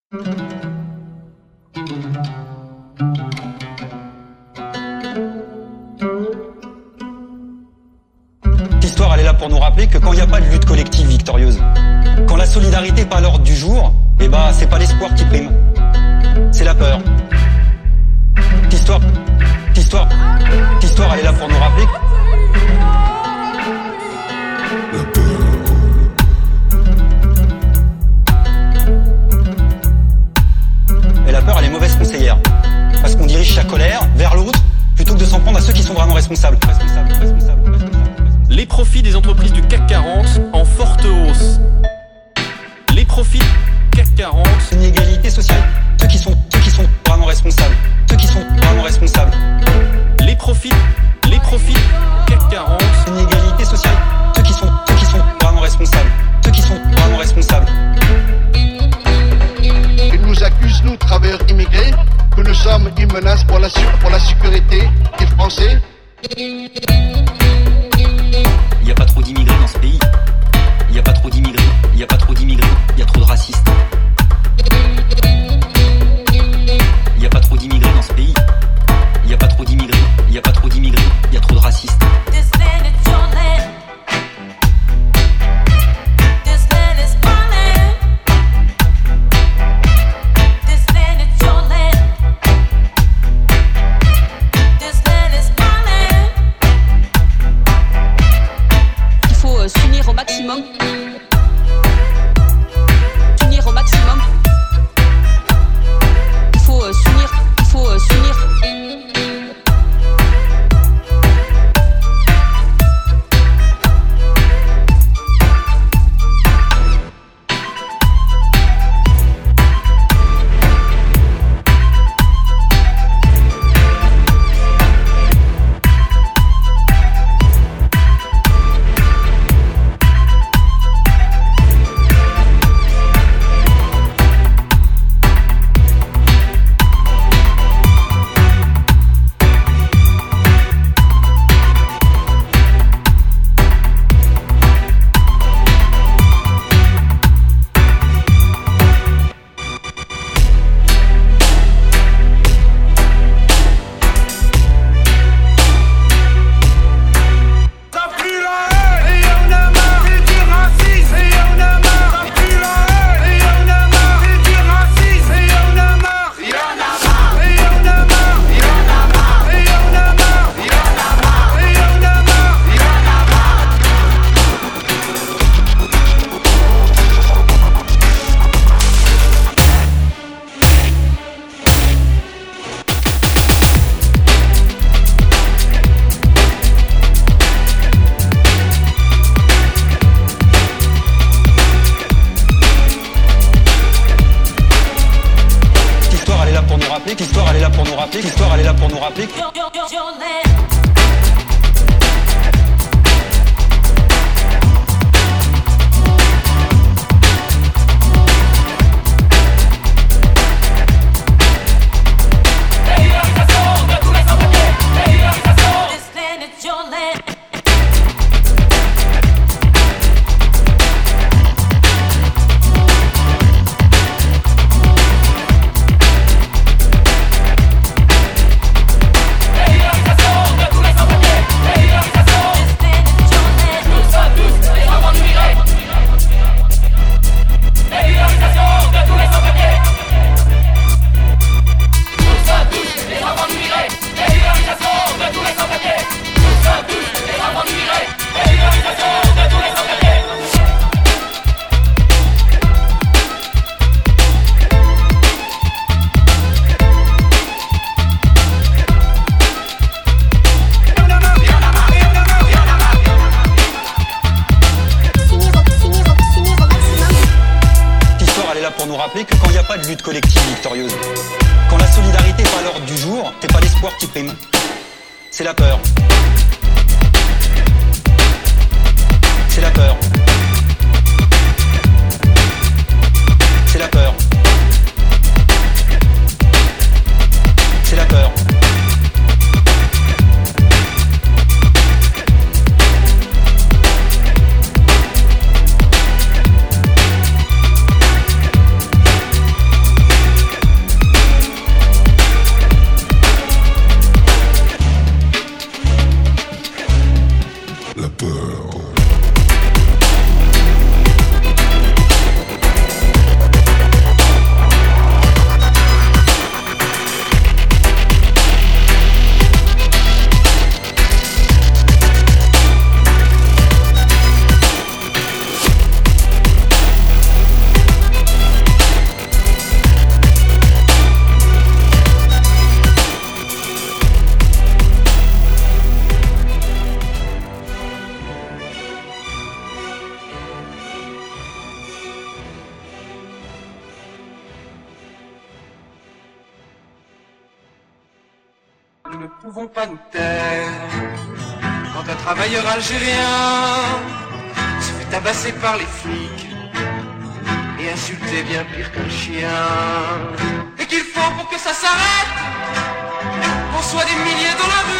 L'histoire, elle est là pour nous rappeler que quand il n'y a pas de lutte collective victorieuse, quand la solidarité n'est pas à l'ordre du jour, c'est pas l'espoir qui prime, c'est la peur. L'histoire, elle est là pour nous rappeler et la peur, elle est mauvaise conseillère, parce qu'on dirige sa colère vers l'autre plutôt que de s'en prendre à ceux qui sont vraiment responsables. Les profits des entreprises du CAC 40 en forte hausse. Les profits CAC 40. Inégalité sociale. Ceux qui sont vraiment responsables. Les profits CAC 40. Inégalité sociale. Ceux qui sont vraiment responsables. Ils nous accusent, nous, travailleurs immigrés, que nous sommes une menace pour la sécurité des Français. Il n'y a pas trop d'immigrés dans ce pays. Il n'y a pas trop d'immigrés. Il y a trop de racistes. Il n'y a pas trop d'immigrés dans ce pays. Il n'y a pas trop d'immigrés. Il y a trop de racistes. S'unir au maximum. Il faut s'unir. L'histoire, elle est là pour nous rappeler. Pour nous rappeler que quand il n'y a pas de lutte collective victorieuse, quand la solidarité n'est pas à l'ordre du jour, c'est pas l'espoir qui prime, c'est la peur. C'est la peur. C'est la peur. C'est la peur. nous ne pouvons pas nous taire. Quand un travailleur algérien se fait tabasser par les flics et insulter bien pire qu'un chien, et qu'il faut pour que ça s'arrête qu'on soit des milliers dans la rue